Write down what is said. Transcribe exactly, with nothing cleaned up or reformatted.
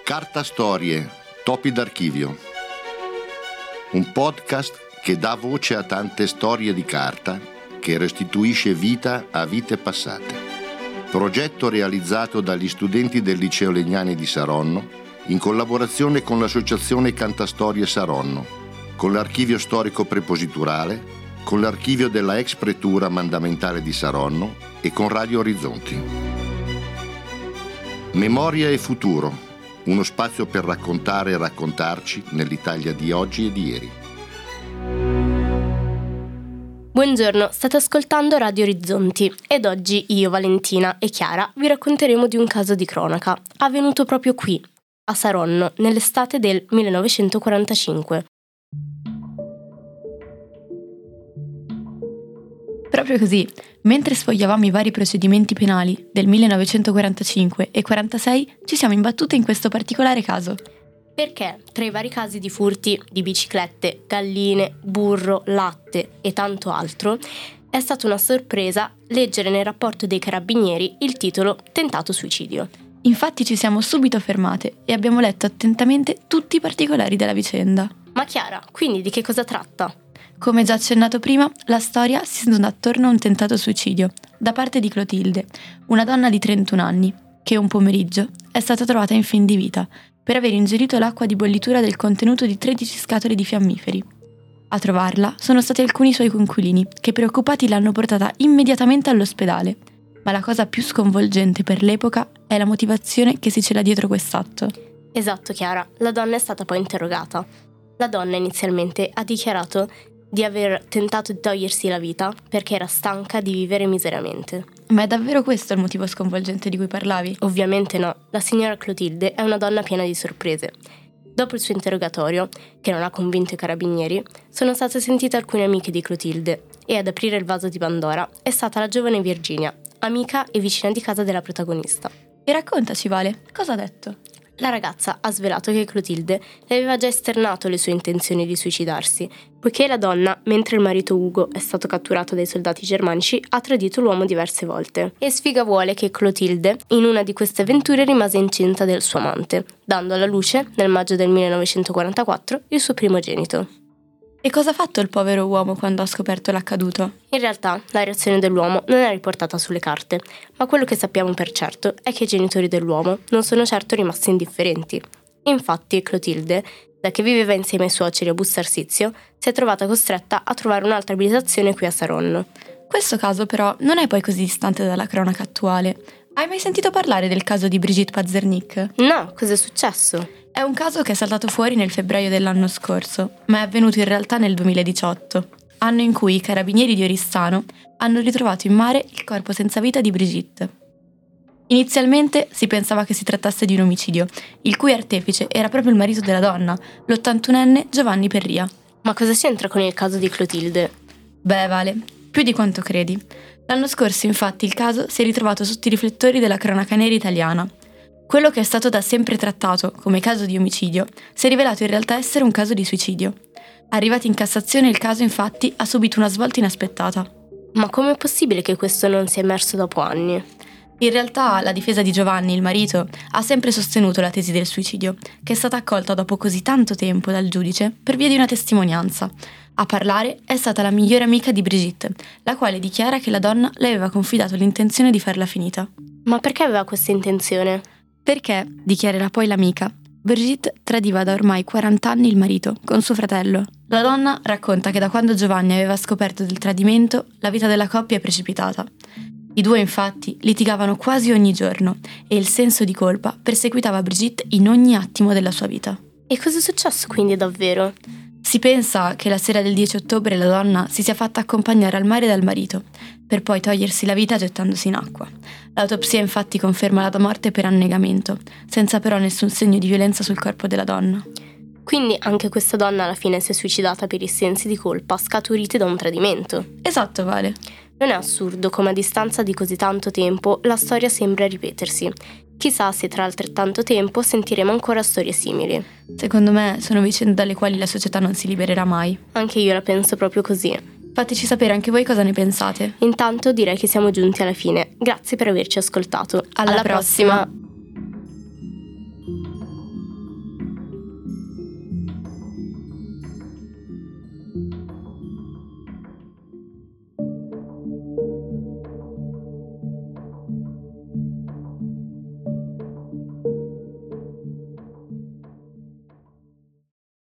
Carta Storie, Topi d'archivio. Un podcast che dà voce a tante storie di carta, che restituisce vita a vite passate. Progetto realizzato dagli studenti del Liceo Legnani di Saronno, in collaborazione con l'Associazione Cantastorie Saronno, con l'Archivio Storico Prepositurale, con l'Archivio della ex Pretura Mandamentale di Saronno e con Radio Orizzonti. Memoria e futuro. Uno spazio per raccontare e raccontarci nell'Italia di oggi e di ieri. Buongiorno, state ascoltando Radio Orizzonti ed oggi io, Valentina e Chiara vi racconteremo di un caso di cronaca avvenuto proprio qui, a Saronno, nell'estate del millenovecentoquarantacinque. Proprio così, mentre sfogliavamo i vari procedimenti penali del millenovecentoquarantacinque e quarantasei, ci siamo imbattute in questo particolare caso. Perché tra i vari casi di furti di biciclette, galline, burro, latte e tanto altro, è stata una sorpresa leggere nel rapporto dei carabinieri il titolo Tentato suicidio. Infatti ci siamo subito fermate e abbiamo letto attentamente tutti i particolari della vicenda. Ma Chiara, quindi di che cosa tratta? Come già accennato prima, la storia si sonda attorno a un tentato suicidio da parte di Clotilde, una donna di trentuno anni, che un pomeriggio è stata trovata in fin di vita per aver ingerito l'acqua di bollitura del contenuto di tredici scatole di fiammiferi. A trovarla sono stati alcuni suoi coinquilini, che preoccupati l'hanno portata immediatamente all'ospedale. Ma la cosa più sconvolgente per l'epoca è la motivazione che si cela dietro quest'atto. Esatto, Chiara, la donna è stata poi interrogata. La donna inizialmente ha dichiarato di aver tentato di togliersi la vita perché era stanca di vivere miseramente. Ma è davvero questo il motivo sconvolgente di cui parlavi? Ovviamente no, la signora Clotilde è una donna piena di sorprese. Dopo il suo interrogatorio, che non ha convinto i carabinieri, sono state sentite alcune amiche di Clotilde e ad aprire il vaso di Pandora è stata la giovane Virginia, amica e vicina di casa della protagonista. E raccontaci, Vale, cosa ha detto? La ragazza ha svelato che Clotilde le aveva già esternato le sue intenzioni di suicidarsi, poiché la donna, mentre il marito Ugo è stato catturato dai soldati germanici, ha tradito l'uomo diverse volte. E sfiga vuole che Clotilde, in una di queste avventure, rimase incinta del suo amante, dando alla luce, nel maggio del millenovecentoquarantaquattro, il suo primogenito. E cosa ha fatto il povero uomo quando ha scoperto l'accaduto? In realtà, la reazione dell'uomo non è riportata sulle carte, ma quello che sappiamo per certo è che i genitori dell'uomo non sono certo rimasti indifferenti. Infatti, Clotilde, da che viveva insieme ai suoceri a Bussarsizio, si è trovata costretta a trovare un'altra abitazione qui a Saronno. Questo caso, però, non è poi così distante dalla cronaca attuale. Hai mai sentito parlare del caso di Brigitte Pazernik? No, cos'è successo? È un caso che è saltato fuori nel febbraio dell'anno scorso, ma è avvenuto in realtà nel duemiladiciotto, anno in cui i carabinieri di Oristano hanno ritrovato in mare il corpo senza vita di Brigitte. Inizialmente si pensava che si trattasse di un omicidio, il cui artefice era proprio il marito della donna, l'ottantunenne Giovanni Perria. Ma cosa c'entra con il caso di Clotilde? Beh, Vale, più di quanto credi. L'anno scorso, infatti, il caso si è ritrovato sotto i riflettori della cronaca nera italiana. Quello che è stato da sempre trattato come caso di omicidio si è rivelato in realtà essere un caso di suicidio. Arrivati in Cassazione, il caso infatti ha subito una svolta inaspettata. Ma com'è possibile che questo non sia emerso dopo anni? In realtà la difesa di Giovanni, il marito, ha sempre sostenuto la tesi del suicidio, che è stata accolta dopo così tanto tempo dal giudice per via di una testimonianza. A parlare è stata la migliore amica di Brigitte, la quale dichiara che la donna le aveva confidato l'intenzione di farla finita. Ma perché aveva questa intenzione? Perché, dichiarerà poi l'amica, Brigitte tradiva da ormai quaranta anni il marito, con suo fratello. La donna racconta che da quando Giovanni aveva scoperto del tradimento, la vita della coppia è precipitata. I due infatti litigavano quasi ogni giorno e il senso di colpa perseguitava Brigitte in ogni attimo della sua vita. E cosa è successo quindi davvero? Si pensa che la sera del dieci ottobre la donna si sia fatta accompagnare al mare dal marito, per poi togliersi la vita gettandosi in acqua. L'autopsia infatti conferma la morte per annegamento, senza però nessun segno di violenza sul corpo della donna. Quindi anche questa donna alla fine si è suicidata per i sensi di colpa scaturiti da un tradimento. Esatto, Vale. Non è assurdo come a distanza di così tanto tempo la storia sembra ripetersi. Chissà se tra altrettanto tempo sentiremo ancora storie simili. Secondo me sono vicende dalle quali la società non si libererà mai. Anche io la penso proprio così. Fateci sapere anche voi cosa ne pensate. Intanto direi che siamo giunti alla fine. Grazie per averci ascoltato. Alla, Alla prossima. prossima.